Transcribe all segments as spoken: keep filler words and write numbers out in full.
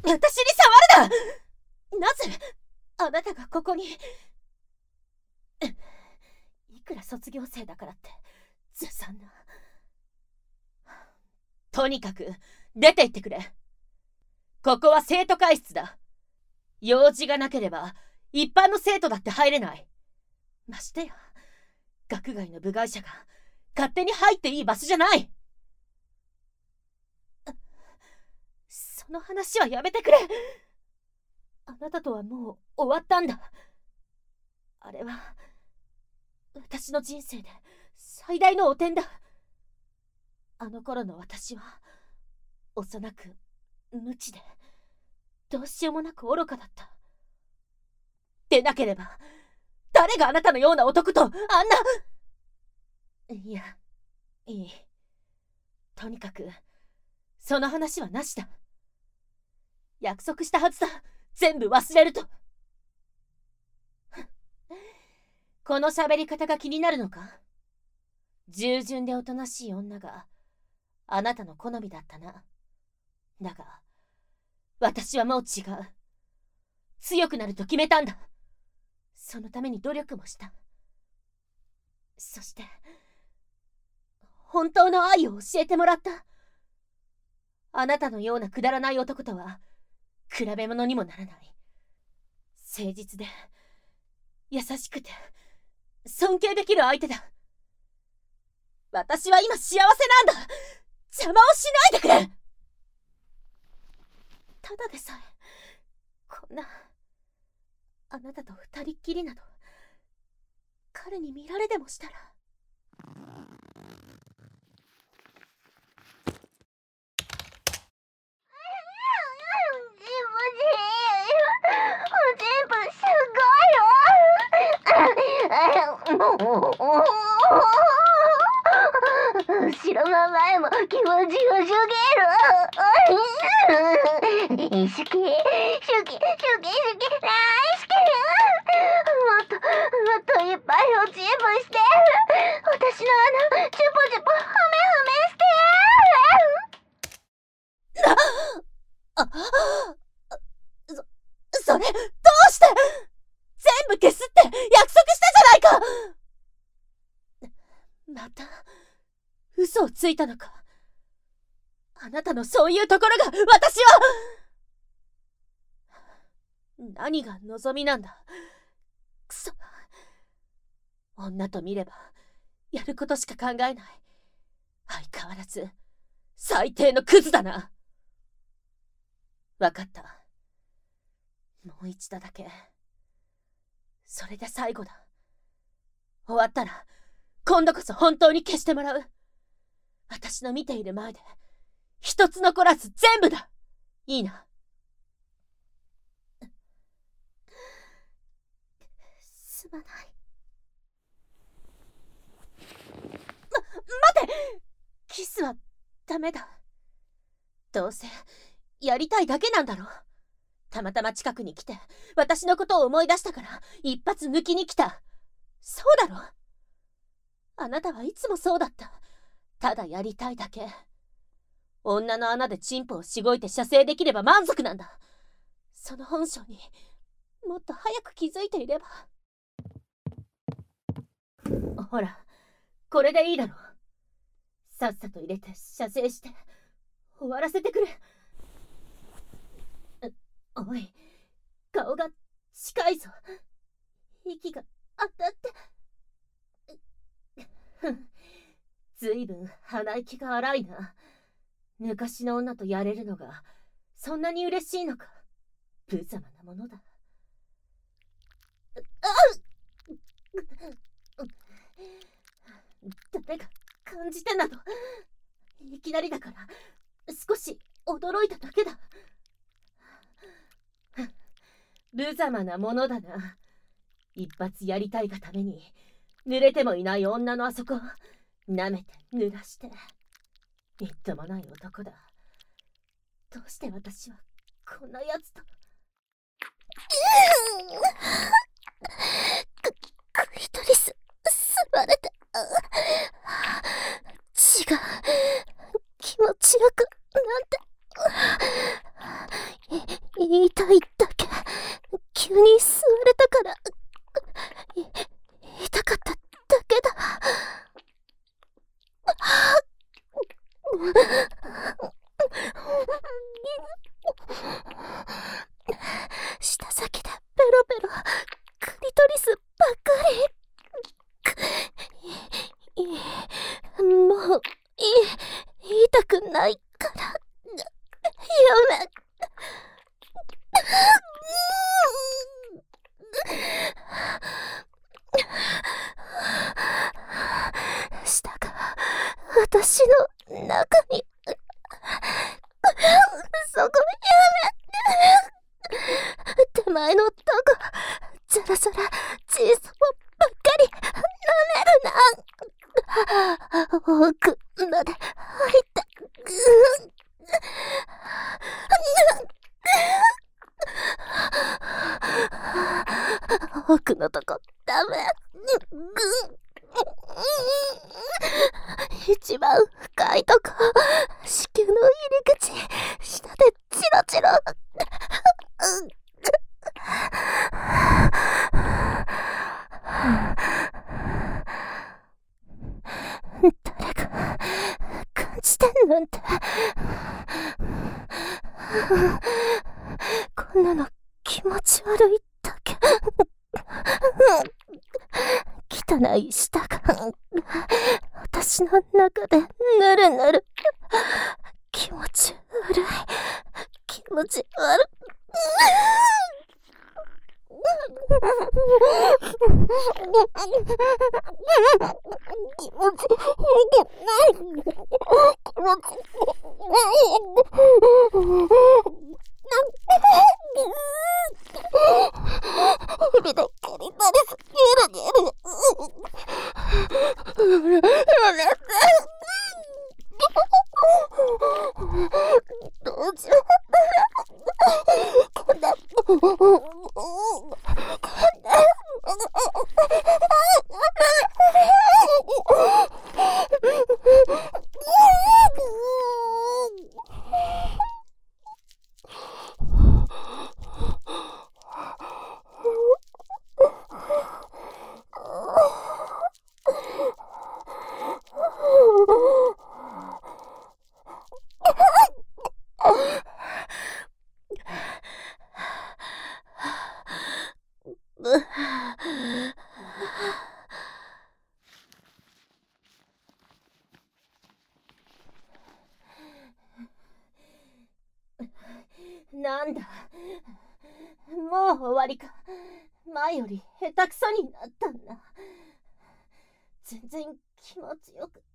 私に触るな。なぜあなたがここに。いくら卒業生だからってずさんな。とにかく出て行ってくれ。ここは生徒会室だ。用事がなければ一般の生徒だって入れない。ましてや学外の部外者が勝手に入っていい場所じゃない。その話はやめてくれ。あなたとはもう終わったんだ。あれは私の人生で最大の汚点だ。あの頃の私は幼く無知でどうしようもなく愚かだった。でなければ誰があなたのような男とあんな。いや、いい。とにかくその話はなしだ。約束したはずだ。全部忘れると。この喋り方が気になるのか。従順でおとなしい女があなたの好みだったな。だが私はもう違う。強くなると決めたんだ。そのために努力もした。そして本当の愛を教えてもらった。あなたのようなくだらない男とは比べ物にもならない。誠実で優しくて尊敬できる相手だ。私は今幸せなんだ。邪魔をしないでくれ。ただでさえこんなあなたと二人っきりなど彼に見られでもしたら。 後ろも前も気持ちよすぎる。好き好き好き好き大好き。もっともっといっぱいおチームして私の穴チュポチュポハメハメして。 あそそれどうして全部消すって約束したじゃないか。また嘘をついたのか。あなたのそういうところが私は。何が望みなんだ。くそ。女と見ればやることしか考えない。相変わらず最低のクズだな。わかった。もう一度だけ。それで最後だ。終わったら今度こそ本当に消してもらう。私の見ている前で一つ残らず全部だ。いいな。すまない。ま、待て。キスはダメだ。どうせやりたいだけなんだろ。たまたま近くに来て私のことを思い出したから一発抜きに来た。そうだろ。あなたはいつもそうだった。ただやりたいだけ。女の穴でチンポをしごいて射精できれば満足なんだ。その本性にもっと早く気づいていれば。ほら、これでいいだろ。さっさと入れて射精して終わらせてくれ。おい、顔が近いぞ。息が当たって。ふん、ずいぶん鼻息が荒いな。昔の女とやれるのがそんなに嬉しいのか。無様なものだ。誰が感じてなど。いきなりだから少し驚いただけだ。無様なものだな。一発やりたいがために濡れてもいない女のあそこを舐めて濡らして。みっともない男だ。どうして私はこんなやつと。 クリトリス吸われて血が気持ちよくなんて。 言いたいだけ。急に座れたからい言いたかっただけだ。舌先でペロペロクリトリスばっかり。いいもういい言いたくないからやめ。舌が私の中に。そこやめ。手前のとこザラザラチーズばっかり舐めるな。奥まで入った奥のとこダメ。一番深いとこ、子宮の入り口、下でチロチロ。誰が感じてんなんて。こんなの気持ち悪いだけ。汚い舌が私の中でぬるぬる。気持ち悪い。気持ち悪い。気持ち悪くない。気持ち指でクリトリスゲルゲル。どうしよう。こんななんだ、もう終わりか。前より下手くそになったんだ。全然気持ちよく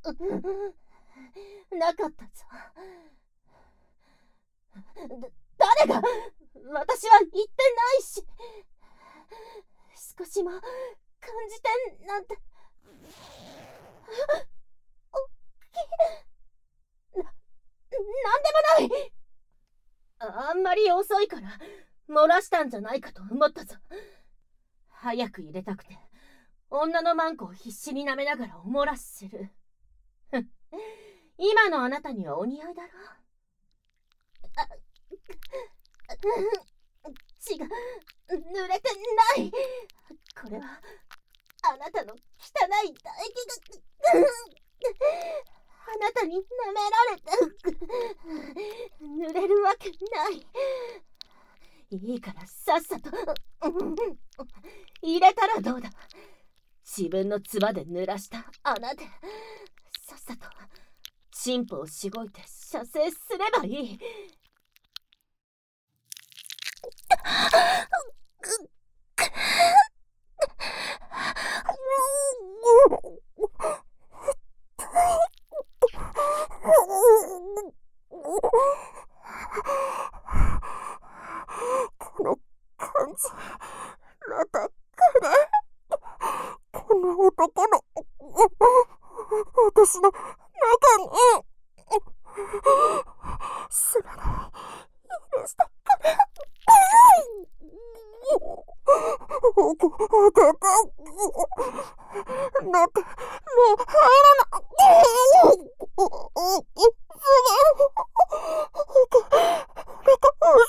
なかったぞ。だ誰が、私は言ってないし、少しも感じてなんて。おっきいな、なんでもない。あんまり遅いから漏らしたんじゃないかと思ったぞ。早く入れたくて女のマンコを必死に舐めながらお漏らしする。今のあなたにはお似合いだろ。あ血が濡れてない。これはあなたの汚い唾液があなたに舐められた。濡れるわけない。いいからさっさと入れたらどうだ。自分の唾で濡らした穴でさっさとチンポをしごいて射精すればいい。 この感じ、またこれ、この男の私の中にすまない許してくれ。おこおここなんてもう入らない。すげえ。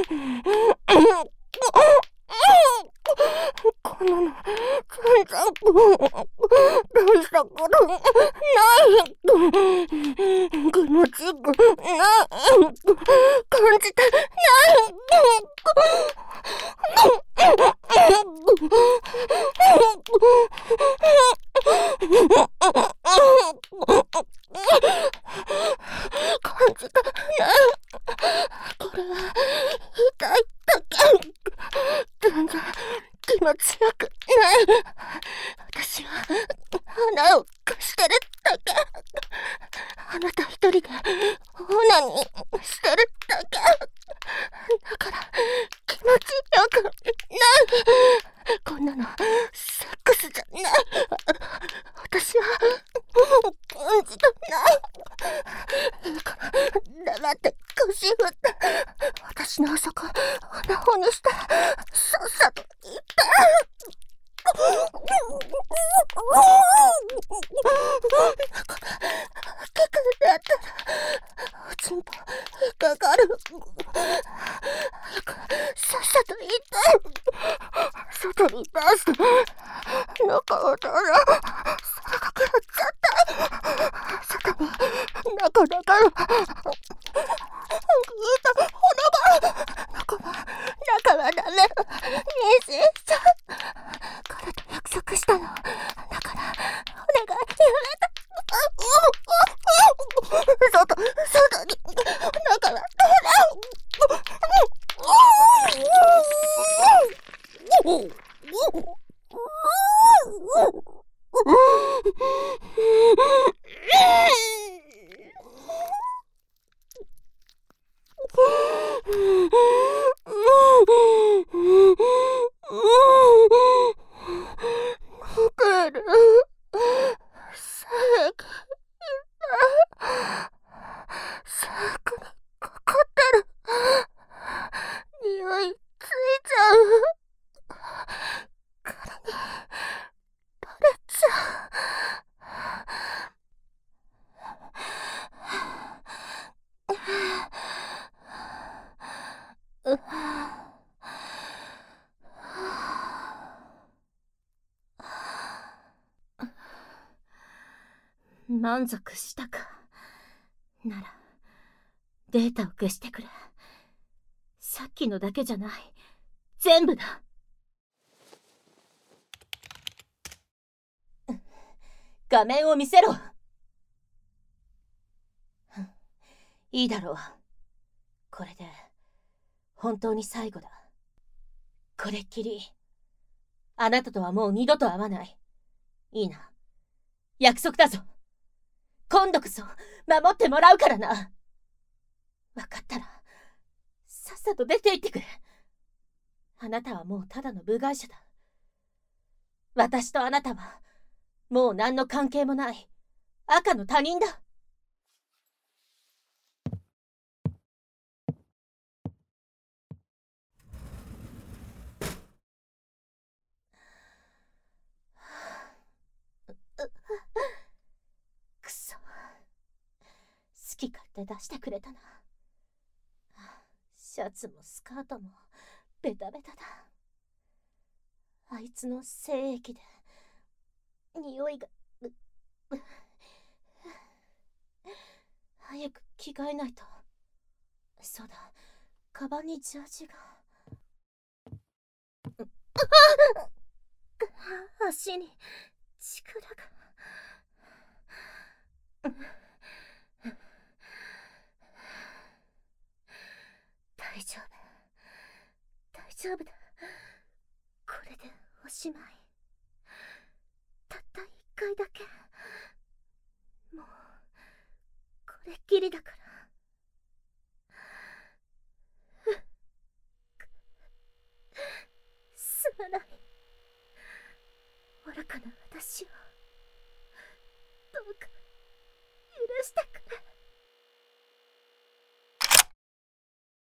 こんなの全然大したことない気持ちよくない感じてない感じてないこれは痛いだけ全然気持ちよくない私は花を貸してるだけあなた一人でオナニーしてるだけだから気持ちよくないこんなのセックスじゃない私は感じてないいいから黙って腰振って私のあそこ穴穂にしてさっさと言って結構だったらおちんぽ引っかかる早くさっさと言って外に出して中をどうぞそれがくらっちゃった外に中だから聞いた骨が中は中はダメ妊娠した彼と約束したのだからお願いやめて外外に中はどうだ満足したかならデータを消してくれさっきのだけじゃない全部だ画面を見せろいいだろうこれで本当に最後だこれっきりあなたとはもう二度と会わないいいな約束だぞ今度こそ守ってもらうからな分かったらさっさと出て行ってくれあなたはもうただの部外者だ私とあなたはもう何の関係もない赤の他人だくそ好き勝手出してくれたなシャツもスカートもベタベタだあいつの精液で匂いが早く着替えないとそうだカバンにジャージが足に力が大丈夫大丈夫だこれでおしまいたった一回だけもうこれっきりだからすまない愚かな私をどうか許してくれ